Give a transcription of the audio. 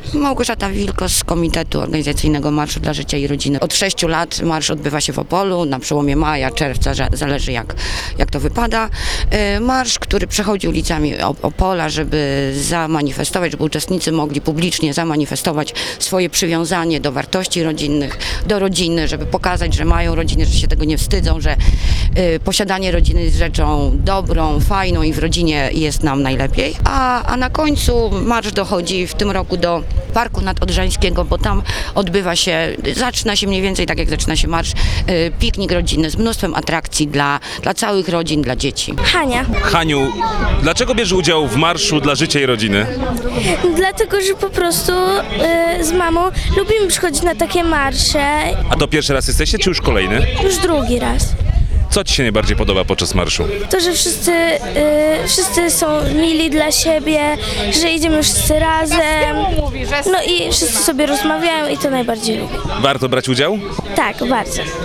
Małgorzata Wilkos z Komitetu Organizacyjnego Marszu dla Życia i Rodziny. Od 6 lat marsz odbywa się w Opolu, na przełomie maja, czerwca, zależy jak to wypada. Marsz, który przechodzi ulicami Opola, żeby zamanifestować, żeby uczestnicy mogli publicznie zamanifestować swoje przywiązanie do wartości rodzinnych, do rodziny, żeby pokazać, że mają rodziny, że się tego nie wstydzą, że posiadanie rodziny jest rzeczą dobrą, fajną i w rodzinie jest nam najlepiej. A na końcu marsz dochodzi w tym roku do Parku Nadodrzańskiego, bo tam zaczyna się mniej więcej tak jak zaczyna się marsz, piknik rodzinny z mnóstwem atrakcji dla całych rodzin, dla dzieci. Hania. Haniu, dlaczego bierzesz udział w Marszu dla Życia i Rodziny? Dlatego, że po prostu z mamą lubimy przychodzić na takie marsze A to pierwszy raz jesteście, czy już kolejny? już drugi raz. Co ci się najbardziej podoba podczas marszu? To, że wszyscy są mili dla siebie, że idziemy wszyscy razem, no i wszyscy sobie rozmawiają i to najbardziej lubię. Warto brać udział? Tak, bardzo.